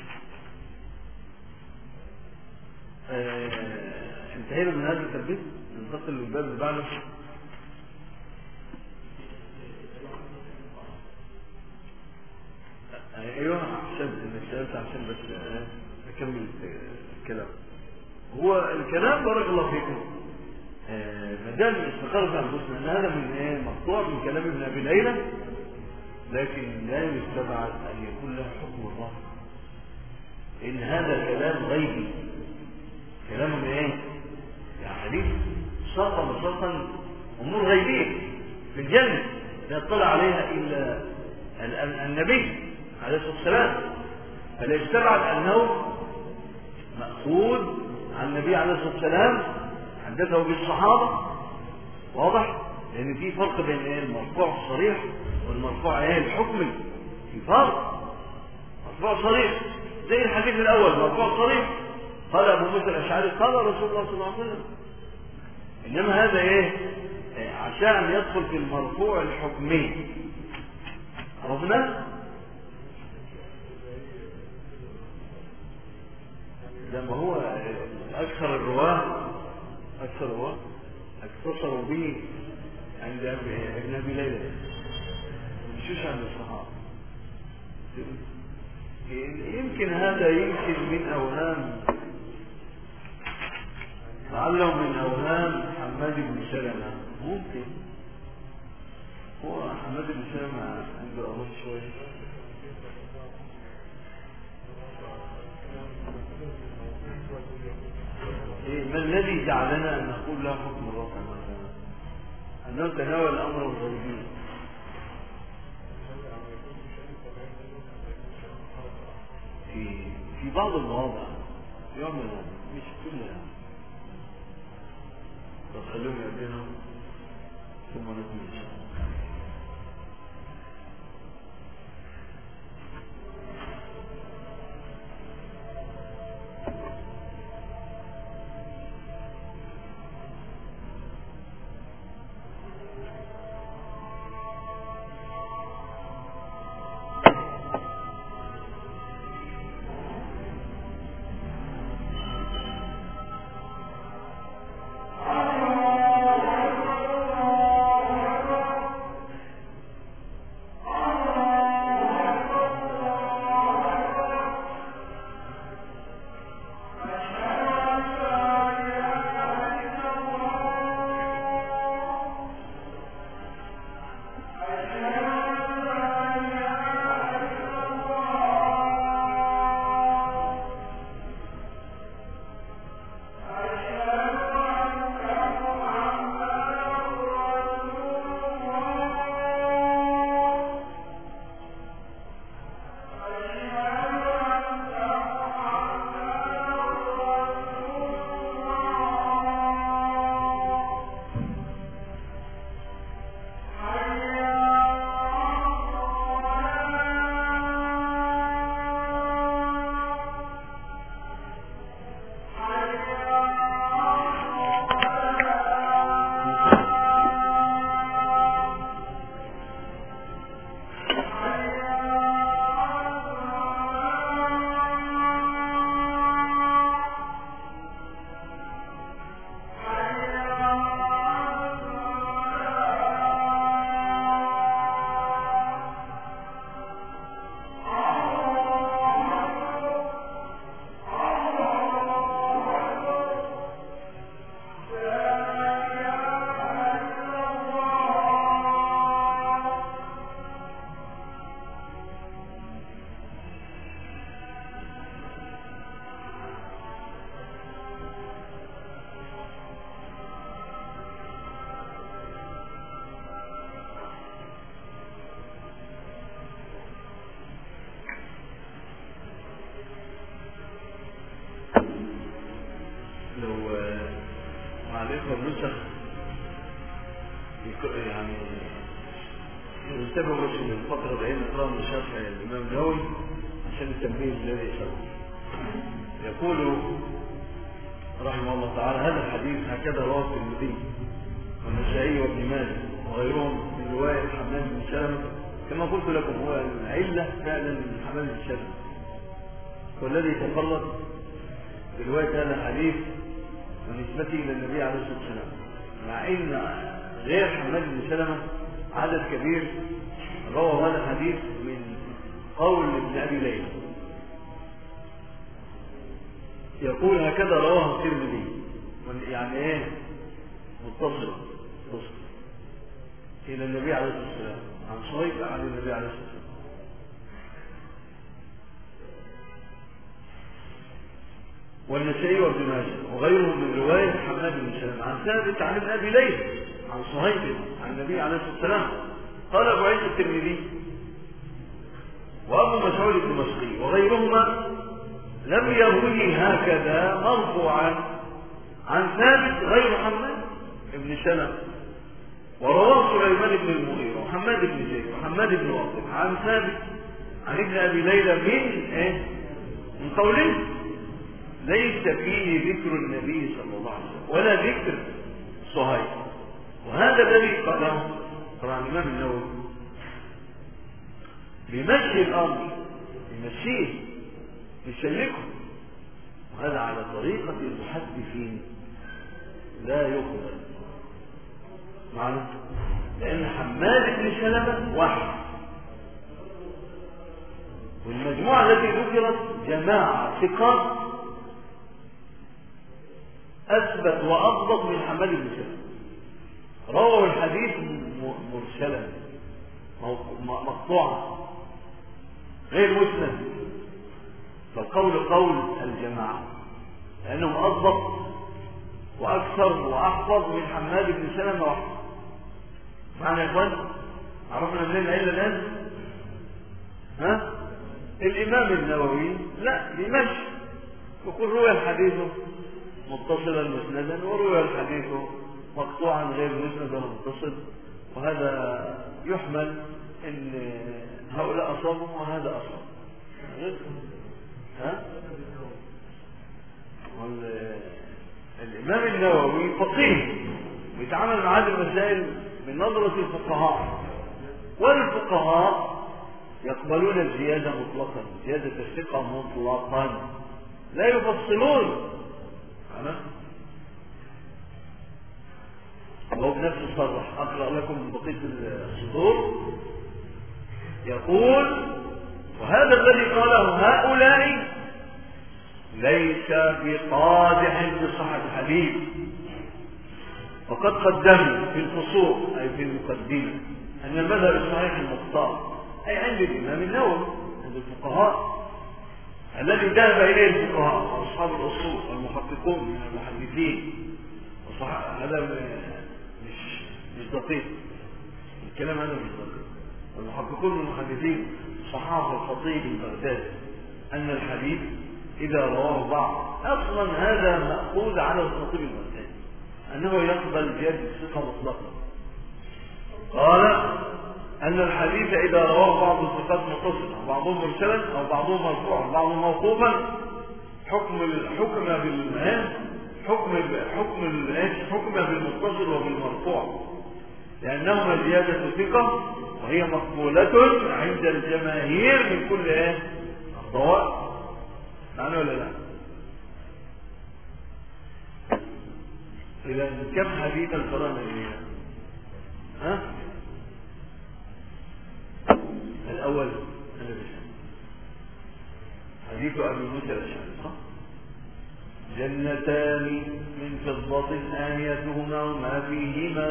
انتهينا من هذا التربيت، ننتقل للباب اللي بعده. ايوه احسنت انك سالت عشان بس اكمل الكلام. هو الكلام بارك الله فيكم ما دام استقر في انفسنا ان هذا من مقطوع من كلام ابن ابي ليلى، لكن لا يستبعد ان يكون له حكم الله، ان هذا كلام غيبي، كلام من يعني حديث بساطا امور غيبيه في الجنه لا يطلع عليها الا النبي عليه الصلاة والسلام، فلا يستبعد أنه مأخوذ عن النبي عليه الصلاة والسلام حدثه بالصحابة. واضح؟ لأن في فرق بين المرفوع الصريح والمرفوع الحكمي، في فرق. مرفوع صريح زي الحديث الأول مرفوع صريح، قال أبو موسى الأشعري قال رسول الله صلى الله عليه وسلم. إنما هذا عشان يدخل في المرفوع الحكمي. عرفنا؟ لما هو أكثر الرواه اقتصروا به عند ابن أبي ليلى، مشوش عند الصحابة. يمكن هذا من أوهام، لعله من أوهام حماد بن سلمة. ممكن هو حماد بن سلمة عنده أوهام شوية. ما الذي جعلنا أن نقول له حكم الرفع مثلا؟ أنه تناول الأمر الغيبي. في بعض المواضع، في بعض المواضع مش كلها. خلوهم يأذنوا ثم نكمل إن شاء الله. شخص يعني ينتبهوا بس من الفترة بعين نقرأ من شرح الإمام النووي عشان التنبيه الذي يشرح. يقول رحمه الله تعالى: هذا الحديث هكذا رواه الترمذي والنسائي وابن ماجه وغيرهم من رواية حماد بن سلمة. كما قلت لكم هو العلة فعلا من حماد بن سلمة والذي تفرد برواية هذا الحديث ونسبته إلى النبي عليه الصلاة والسلام، مع إن غير حماد بن سلمة عدد كبير روى هذا الحديث من قول ابن أبي ليلى. يقول هكذا رواه الترمذي، يعني ايه؟ متصل إلى النبي عليه الصلاة والسلام عن صهيب عن النبي عليه الصلاة والسلام. والنسائي وابن ماجه وغيرهم من رواية حماد بن سلمة عن ثابت عن ابن أبي ليلى عن صهيب عن النبي عليه الصلاة والسلام. قال أبو عيسى الترمذي وأبو مسعود الدمشقي وغيرهما لم يروه هكذا مرفوعا عن ثابت غير حماد بن سلمة، ورواه سليمان بن المغيرة وحماد بن زيد وحماد بن واقف عن ثابت عن ابن أبي ليلى من قوله ليس فيه ذكر النبي صلى الله عليه وسلم ولا ذكر صهيب. وهذا الذي قاله طبعا الإمام النووي بمشي الأمر بمشيه يسلكه، وهذا على طريقة المحدثين لا يقبل معلوم، لأن حماد بن سلمة واحد والمجموعة التي ذكرت جماعة ثقات أثبت وأضبط من حماد بن سلمة، رووا الحديث مرسلا مقطوعا غير مسند، فالقول قول الجماعة لأنهم أضبط وأكثر وأحفظ من حماد بن سلمة وحده. معنى يا إخوان عرفنا منين العلة الآن؟ الإمام النووي لا بمشي يقول روي الحديث متصلا مسندا وروي الحديث مقطوعا غير مسند ولا متصل، وهذا يحمل ان هؤلاء اصابوا وهذا اصاب. الامام النووي فقيه ويتعامل مع هذه المسائل من نظرة الفقهاء، والفقهاء يقبلون الزيادة مطلقا، زيادة الثقة مطلقا لا يفصلون. وهو بنفسه صرح. أقرأ لكم بقية الصدور. يقول وهذا الذي قاله هؤلاء ليس بقادح بصحة الحديث، وقد قدمنا في الفصول أي في المقدمة أن المذهب الصحيح المختار أي عند الإمام النووي عند الفقهاء الذي ذهب إليه الفقهاء وأصحاب الأصول والمحققون من المحدثين. هذا مش دقيق الكلام، هذا مش دقيق. المحققون من المحدثين صحابة الخطيب البغدادي أن الحديث إذا رواه بعض أصلا هذا مأخوذ على الخطيب البغدادي أنه يقبل زيادة الثقة مطلقا. قال أن الحديث إذا رواه بعض الثقات متصلا أو بعضهم مرسلا أو بعضهم مرفوعا أو بعضهم موقوفا حكم بالمتصل وبالمرفوع، لأنهما زيادة ثقة وهي مقبولة عند الجماهير من كل الضوابط. معنى ولا لا؟ إذا كم حديث القرآن الأول حديث أبي موسى الأشعري جنتان من فضة آنيتهما وما فيهما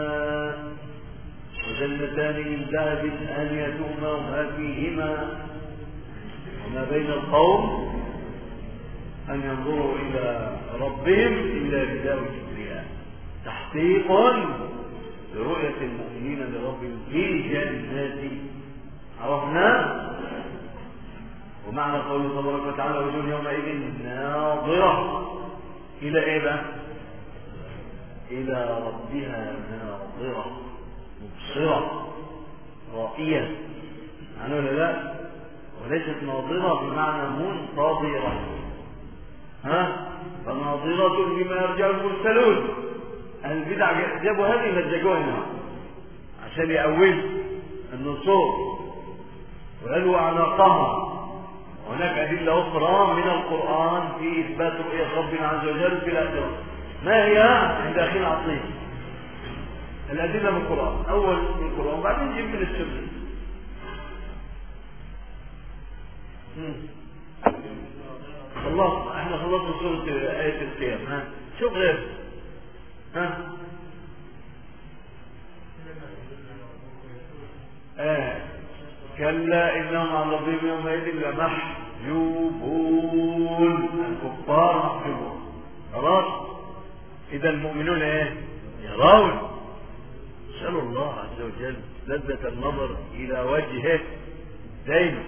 وجنتان من ذهب آنيتهما وما فيهما وما بين القوم أن ينظروا إلى ربهم إلا رداء الكبرياء تحقيق لرؤية المؤمنين لربهم في جنات. عرفنا ومعنى قوله تبارك وتعالى وجوه يومئذ ناظرة إلى إيه بقى؟ إلى ربها ناظرة مبصرة رائية، يعني ولا لا؟ وليست ناظرة بمعنى منتظرة. فناظرة بما يرجع المرسلون. أهل البدع جابوا هذه مزجوها عشان يأولوا النصوص وقالوا أعناقها. هناك أدلة أخرى من القرآن في إثبات رؤية ربنا عز وجل في الآخرة. ما هي؟ عند أخينا عطية الأدلة من القرآن، أول من القرآن وبعدين نجيب من السنة. احنا خلصنا سورة آية القيامة. شوف غير كلا إنهم عن ربهم يومئذ لمحجوبون. الكفار محجوبون. خلاص. إذا المؤمنون يرون. اسألوا الله عز وجل لذة النظر إلى وجهه دايما.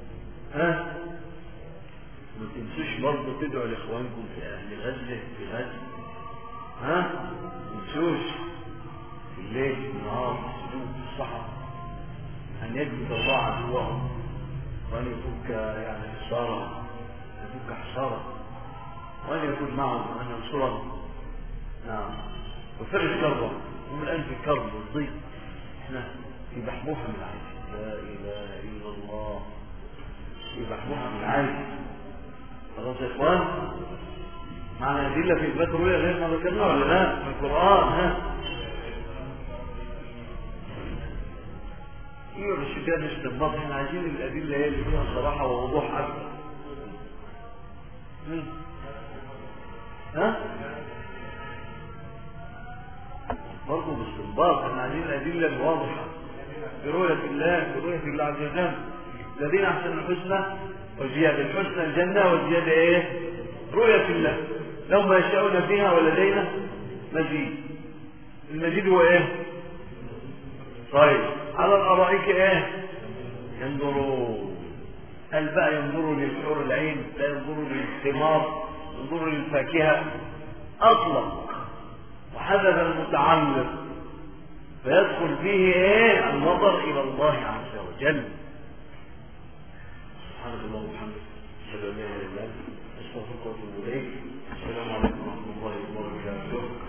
ما تنسوش برضه تدعوا لإخوانكم في أهل غزة في غزة. ما تنسوش في الليل في النهار في السجود في الصحراء أن يجد الله عدوهم وأن يفك حصارهم، يفك حصارهم، وأن يكون معهم وأن ينصرهم. نعم. وفرج كربهم. هم الآن في الكرب والضيق. احنا في بحبوحة من العيش. لا إله إلا الله. في بحبوحة من العيش. خلاص يا إخوان. معنى أدلة في إثبات الرؤيا غير ما ذكرنا ولا لا؟ من القرآن. ايوه مش كده مش استنباط. احنا عايزين الأدلة هي اللي فيها صراحة ووضوح أكثر. برضه باستنباط. احنا عايزين الأدلة الواضحة برؤية الله عز وجل. الذين أحسنوا الحسنى وزيادة. الحسنى الجنة والزيادة رؤية الله. لو ما يشاءون فيها ولدينا مزيد. المزيد هو طيب على الأرائك ينظرون. هل بقى ينظروا للحور العين؟ لا ينظروا للثمار، ينظروا للفاكهة. أطلق وحذف المتعلق فيدخل فيه النظر إلى الله عز وجل. سبحانك اللهم وبحمدك أشهد أن لا إله إلا أنت أستغفرك وأتوب إليك. السلام عليكم ورحمة الله وبركاته.